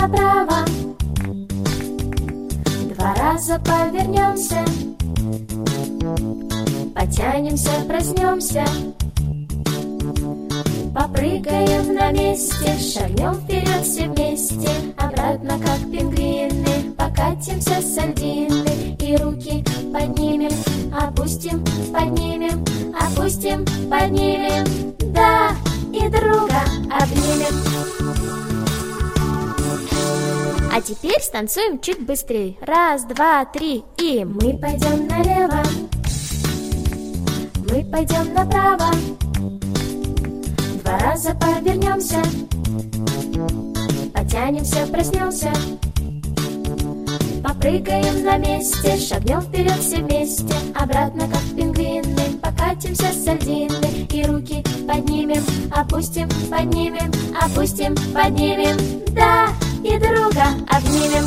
направо, 2 раза повернемся, потянемся, проснемся, попрыгаем на месте, шагнем вперед все вместе, обратно как пингвины, покатимся с льдины и руки поднимем, опустим, поднимем, опустим, поднимем, да, и друга обнимем. А теперь станцуем чуть быстрее. 1, 2, 3 и мы пойдем налево, мы пойдем направо, 2 раза повернемся, потянемся, проснемся, попрыгаем на месте, шагнем вперед все вместе, обратно как пингвины, покатимся с льдины и руки поднимем, опустим, поднимем, опустим, поднимем, да, и друга обнимем.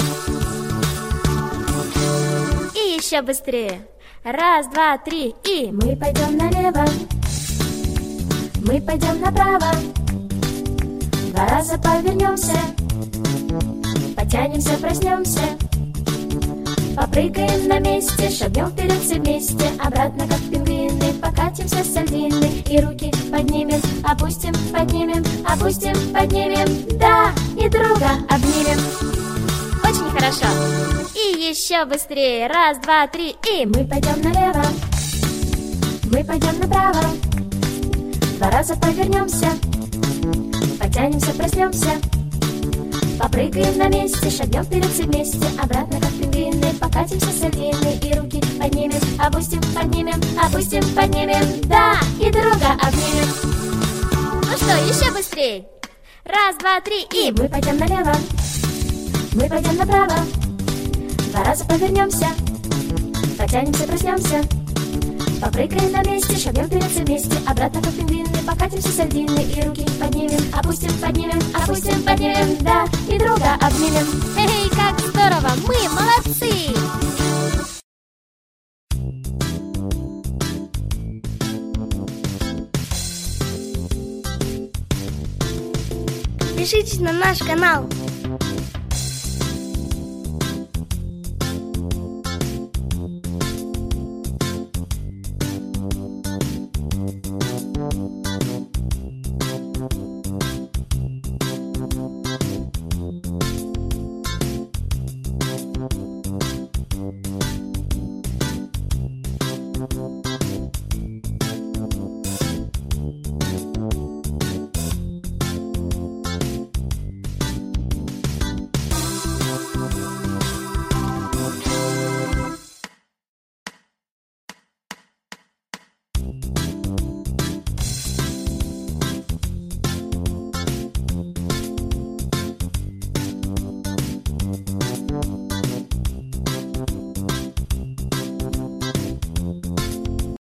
И еще быстрее. 1, 2, 3 и мы пойдем налево, мы пойдем направо, 2 раза повернемся, потянемся, проснемся, попрыгаем на месте, шагнем вперед все вместе, обратно как пингвины, покатимся с льдины и руки поднимем, опустим, поднимем, опустим, поднимем, да, и друга обнимем. Очень хорошо. И еще быстрее. 1, 2, 3 и мы пойдем налево, мы пойдем направо, 2 раза повернемся, потянемся, проснемся, попрыгаем на месте, шагнем вперед все вместе, обратно как пингвины, покатимся с льдины и руки поднимем, опустим, поднимем, опустим, поднимем, да, и друга обнимем. Ну что, еще быстрее. 1, 2, 3 и мы пойдем налево, мы пойдем направо, 2 раза повернемся, потянемся, проснемся, попрыгаем на месте, шагнем вперед все вместе, обратно как пингвины, покатимся с льдины и руки поднимем, опустим, поднимем, опустим, поднимем, да, и друга обнимем. Эй, как здорово, мы молодцы! Подпишитесь на наш канал.